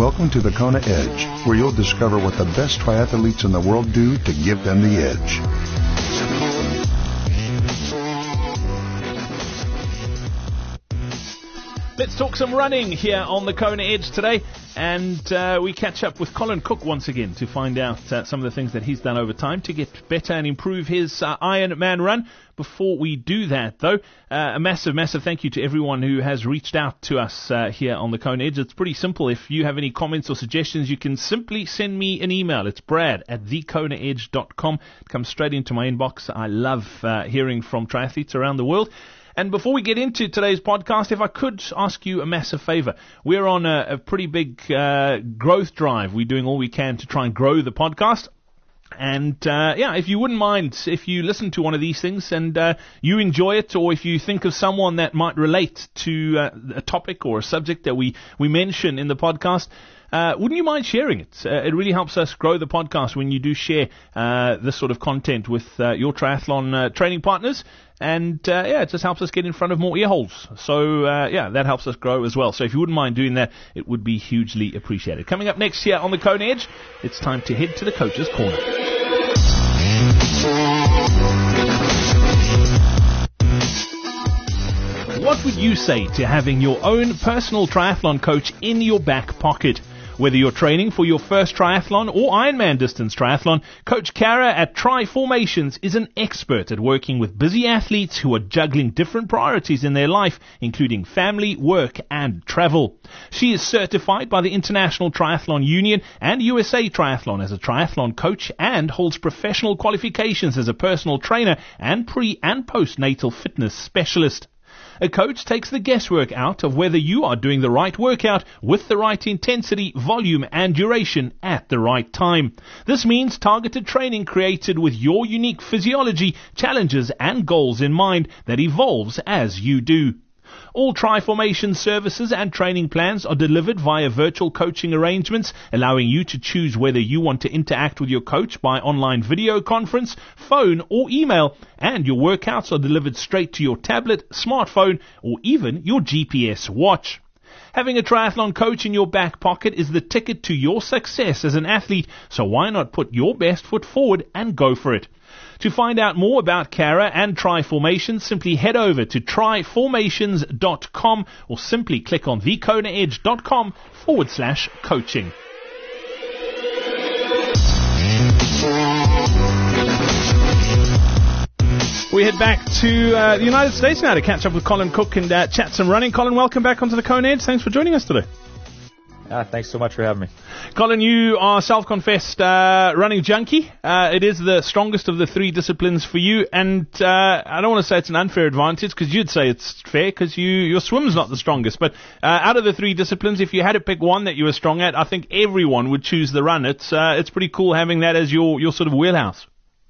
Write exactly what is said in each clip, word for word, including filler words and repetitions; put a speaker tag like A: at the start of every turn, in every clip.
A: Welcome to the Kona Edge, where you'll discover what the best triathletes in the world do to give them the edge.
B: Let's talk some running here on the Kona Edge today, and uh, we catch up with Colin Cook once again to find out uh, some of the things that he's done over time to get better and improve his uh, Ironman run. Before we do that, though, uh, a massive, massive thank you to everyone who has reached out to us uh, here on the Kona Edge. It's pretty simple. If you have any comments or suggestions, you can simply send me an email. It's brad at the kona edge dot com. It comes straight into my inbox. I love uh, hearing from triathletes around the world. And before we get into today's podcast, if I could ask you a massive favor. We're on a, a pretty big uh, growth drive. We're doing all we can to try and grow the podcast. And, uh, yeah, if you wouldn't mind, if you listen to one of these things and uh, you enjoy it, or if you think of someone that might relate to uh, a topic or a subject that we, we mention in the podcast, Uh, wouldn't you mind sharing it? Uh, it really helps us grow the podcast when you do share uh, this sort of content with uh, your triathlon uh, training partners. And, uh, yeah, it just helps us get in front of more ear holes. So, uh, yeah, that helps us grow as well. So if you wouldn't mind doing that, it would be hugely appreciated. Coming up next here on the Kona Edge, it's time to head to the Coach's Corner. What would you say to having your own personal triathlon coach in your back pocket? Whether you're training for your first triathlon or Ironman distance triathlon, Coach Kara at Tri-Formations is an expert at working with busy athletes who are juggling different priorities in their life, including family, work, and travel. She is certified by the International Triathlon Union and U S A Triathlon as a triathlon coach and holds professional qualifications as a personal trainer and pre- and postnatal fitness specialist. A coach takes the guesswork out of whether you are doing the right workout with the right intensity, volume, and duration at the right time. This means targeted training created with your unique physiology, challenges, and goals in mind that evolves as you do. All Tri-Formation services and training plans are delivered via virtual coaching arrangements, allowing you to choose whether you want to interact with your coach by online video conference, phone, or email, and your workouts are delivered straight to your tablet, smartphone, or even your G P S watch. Having a triathlon coach in your back pocket is the ticket to your success as an athlete, so why not put your best foot forward and go for it? To find out more about Kara and Tri-Formations, simply head over to tri formations dot com or simply click on the kona edge dot com forward slash coaching. We head back to uh, the United States now to catch up with Colin Cook and uh, chat some running. Colin, welcome back onto the Kona Edge. Thanks for joining us today.
C: Ah, thanks so much for having me.
B: Colin, you are self-confessed uh, running junkie. Uh, it is the strongest of the three disciplines for you, and uh, I don't want to say it's an unfair advantage, because you'd say it's fair, because you, your swim's not the strongest. But uh, out of the three disciplines, if you had to pick one that you were strong at, I think everyone would choose the run. It's uh, it's pretty cool having that as your, your sort of wheelhouse.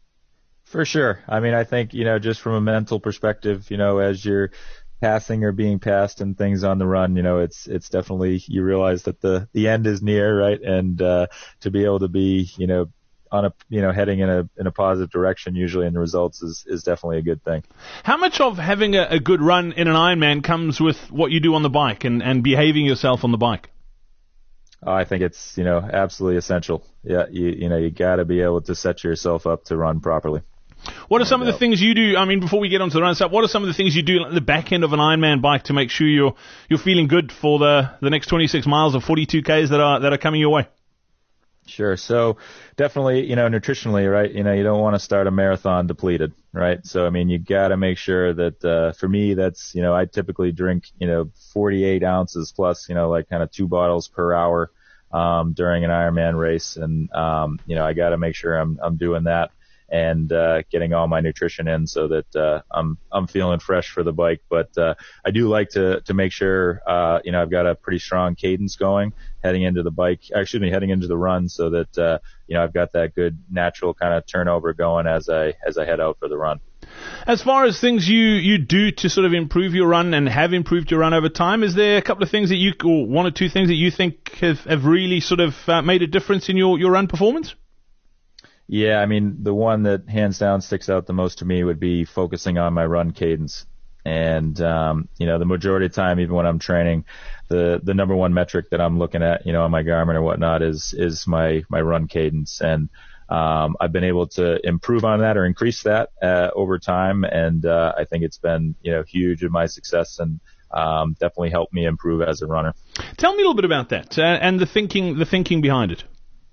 C: For sure. I mean, I think, you know, just from a mental perspective, you know, as you're passing or being passed and things on the run, you know, it's it's definitely, you realize that the the end is near, right? And uh to be able to be, you know, on a, you know, heading in a in a positive direction usually in the results is is definitely a good thing.
B: How much of having a, a good run in an Ironman comes with what you do on the bike and and behaving yourself on the bike?
C: Oh, I think it's, you know, absolutely essential. Yeah, you you know, you got to be able to set yourself up to run properly.
B: What are some of the things you do? I mean, before we get onto the run stuff, what are some of the things you do at the back end of an Ironman bike to make sure you're you're feeling good for the, the next twenty-six miles or forty-two Ks that are that are coming your way?
C: Sure. So definitely, you know, nutritionally, right? You know, you don't want to start a marathon depleted, right? So, I mean, you got to make sure that, uh, for me, that's, you know, I typically drink, you know, forty-eight ounces plus, you know, like kind of two bottles per hour, um, during an Ironman race. And, um, you know, I got to make sure I'm, I'm doing that and, uh, getting all my nutrition in so that, uh, I'm, I'm feeling fresh for the bike. But, uh, I do like to, to make sure, uh, you know, I've got a pretty strong cadence going heading into the bike, excuse me, heading into the run so that, uh, you know, I've got that good natural kind of turnover going as I, as I head out for the run.
B: As far as things you, you do to sort of improve your run and have improved your run over time, is there a couple of things that you, or one or two things that you think have, have really sort of uh, made a difference in your, your run performance?
C: Yeah, I mean, the one that hands down sticks out the most to me would be focusing on my run cadence And, um, you know, the majority of the time, even when I'm training, the, the number one metric that I'm looking at, you know, on my Garmin or whatnot is, is my, my run cadence. And, um, I've been able to improve on that or increase that, uh, over time. And, uh, I think it's been, you know, huge in my success and, um, definitely helped me improve as a runner.
B: Tell me a little bit about that, uh, and the thinking, the thinking behind it.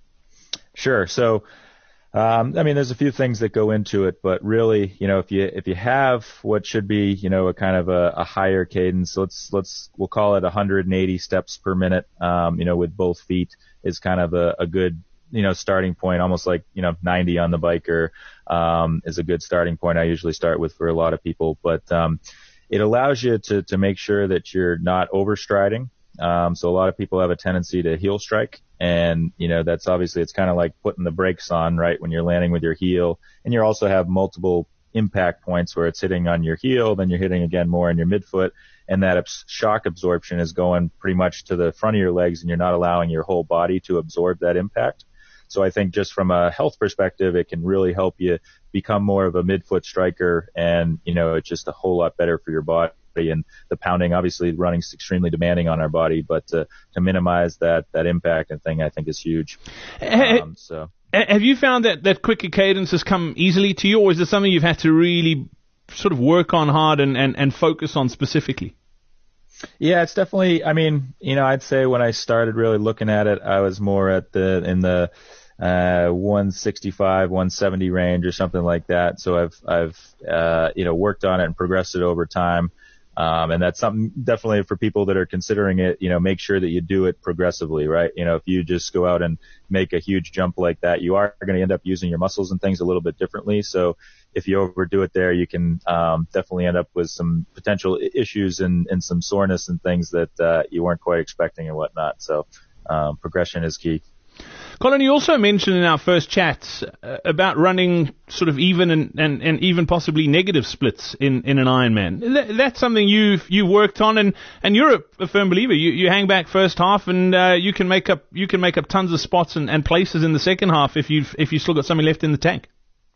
C: Sure. So, Um, I mean, there's a few things that go into it, but really, you know, if you, if you have what should be, you know, a kind of a, a higher cadence, let's, let's, we'll call it one hundred eighty steps per minute, um, you know, with both feet is kind of a, a good, you know, starting point, almost like, you know, ninety on the biker, um, is a good starting point. I usually start with for a lot of people, but, um, it allows you to, to make sure that you're not overstriding. Um, so a lot of people have a tendency to heel strike. And, you know, that's obviously, it's kind of like putting the brakes on, right, when you're landing with your heel. And you also have multiple impact points where it's hitting on your heel, then you're hitting again more in your midfoot. And that abs- shock absorption is going pretty much to the front of your legs, and you're not allowing your whole body to absorb that impact. So I think just from a health perspective, it can really help you become more of a midfoot striker. And, you know, it's just a whole lot better for your body. And the pounding, obviously, running is extremely demanding on our body, but to, to minimize that, that impact and thing, I think is huge. Um, so,
B: have you found that, that quicker cadence has come easily to you, or is it something you've had to really sort of work on hard and, and, and focus on specifically?
C: Yeah, it's definitely, I mean, you know, I'd say when I started really looking at it, I was more at the, in the, uh, one sixty-five, one seventy range or something like that. So I've, I've, uh, you know, worked on it and progressed it over time. Um, and that's something definitely for people that are considering it, you know, make sure that you do it progressively, right? You know, if you just go out and make a huge jump like that, you are going to end up using your muscles and things a little bit differently. So if you overdo it there, you can, um, definitely end up with some potential issues and, and some soreness and things that, uh, you weren't quite expecting and whatnot. So, um, progression is key.
B: Colin, you also mentioned in our first chat uh, about running sort of even and, and, and even possibly negative splits in, in an Ironman. That, that's something you've you worked on, and, and you're a, a firm believer. You, you hang back first half, and uh, you can make up you can make up tons of spots and, and places in the second half if you've if you still got something left in the tank.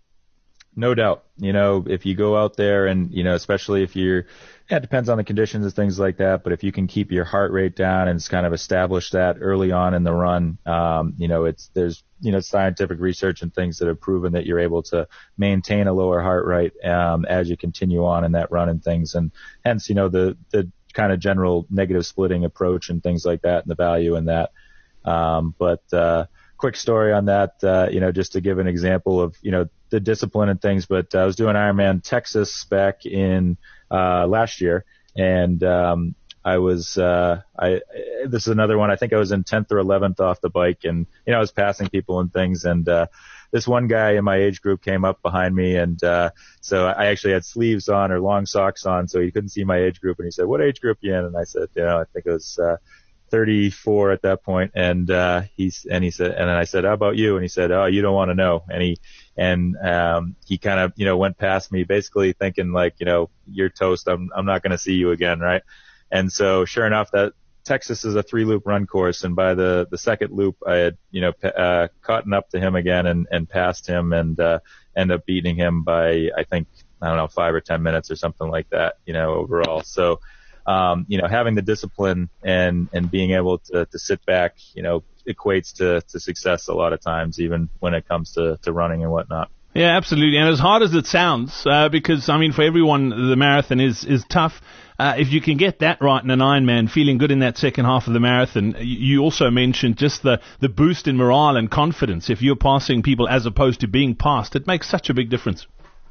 C: No doubt. You know, if you go out there and, you know, especially if you're, yeah, it depends on the conditions and things like that, but if you can keep your heart rate down and it's kind of establish that early on in the run, um, you know, it's, there's, you know, scientific research and things that have proven that you're able to maintain a lower heart rate, um, as you continue on in that run and things. And hence, you know, the, the kind of general negative splitting approach and things like that and the value in that. Um, but, uh, quick story on that, uh, you know, just to give an example of, you know, the discipline and things, but I was doing Ironman Texas back in, uh, last year. And, um, I was, uh, I, this is another one. I think I was in tenth or eleventh off the bike, and, you know, I was passing people and things. And, uh, this one guy in my age group came up behind me. And, uh, so I actually had sleeves on or long socks on, so he couldn't see my age group. And he said, "What age group you in?" And I said, you know, I think it was, uh, thirty-four at that point. And, uh, he's, and he said, and then I said, "How about you?" And he said, "Oh, you don't want to know." And he, and, um, he kind of, you know, went past me basically thinking like, you know, "You're toast. I'm, I'm not going to see you again." Right. And so sure enough, that Texas is a three loop run course. And by the, the second loop, I had, you know, uh, caught up to him again and, and passed him and, uh, ended up beating him by, I think, I don't know, five or ten minutes or something like that, you know, overall. So, Um, you know, having the discipline and, and being able to, to sit back, you know, equates to, to success a lot of times, even when it comes to, to running and whatnot.
B: Yeah, absolutely. And as hard as it sounds, uh, because, I mean, for everyone, the marathon is, is tough. Uh, if you can get that right in an Ironman, feeling good in that second half of the marathon, you also mentioned just the, the boost in morale and confidence. If you're passing people as opposed to being passed, it makes such a big difference.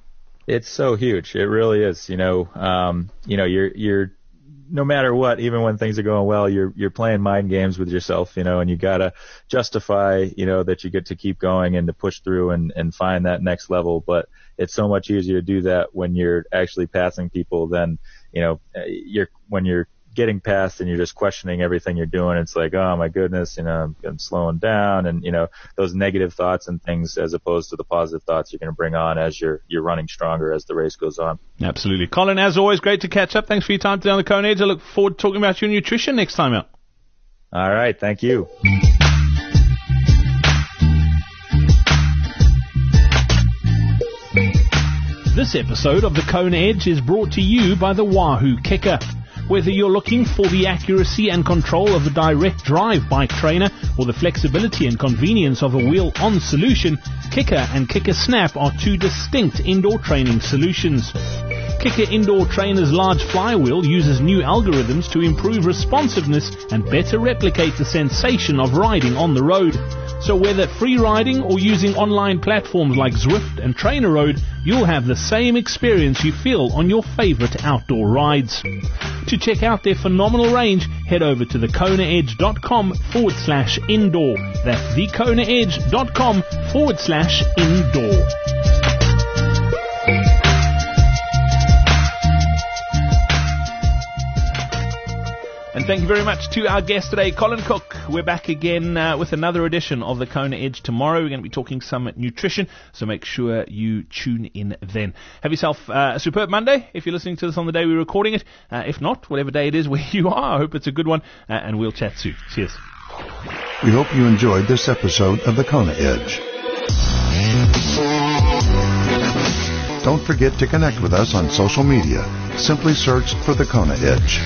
C: It's so huge. It really is. You know, um, you know, you're, you're, no matter what, even when things are going well, you're, you're playing mind games with yourself, you know, and you gotta justify, you know, that you get to keep going and to push through and, and find that next level. But it's so much easier to do that when you're actually passing people than, you know, you're, when you're getting past and you're just questioning everything you're doing. It's like, oh my goodness, you know, I'm, I'm slowing down, and, you know, those negative thoughts and things as opposed to the positive thoughts you're going to bring on as you're, you're running stronger as the race goes on.
B: Absolutely. Colin, as always, great to catch up. Thanks for your time today on the Cone Edge. I look forward to talking about your nutrition next time out.
C: All right. Thank you.
B: This episode of the Kona Edge is brought to you by the Wahoo Kicker. Whether you're looking for the accuracy and control of a direct drive bike trainer or the flexibility and convenience of a wheel-on solution, Kicker and Kicker Snap are two distinct indoor training solutions. Kicker Indoor Trainer's large flywheel uses new algorithms to improve responsiveness and better replicate the sensation of riding on the road. So whether free riding or using online platforms like Zwift and Trainer Road, you'll have the same experience you feel on your favorite outdoor rides. To check out their phenomenal range, head over to thekonaedge.com forward slash indoor. That's thekonaedge.com forward slash indoor. And thank you very much to our guest today, Colin Cook. We're back again uh, with another edition of the Kona Edge tomorrow. We're going to be talking some nutrition, so make sure you tune in then. Have yourself uh, a superb Monday if you're listening to this on the day we're recording it. Uh, if not, whatever day it is where you are, I hope it's a good one, uh, and we'll chat soon. Cheers.
A: We hope you enjoyed this episode of the Kona Edge. Don't forget to connect with us on social media. Simply search for the Kona Edge.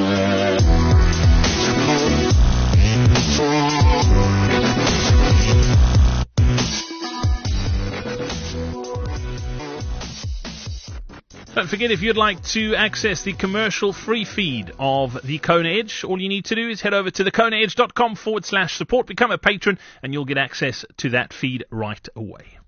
B: Don't forget, if you'd like to access the commercial-free feed of the Kona Edge, all you need to do is head over to thekonaedge.com forward slash support, become a patron, and you'll get access to that feed right away.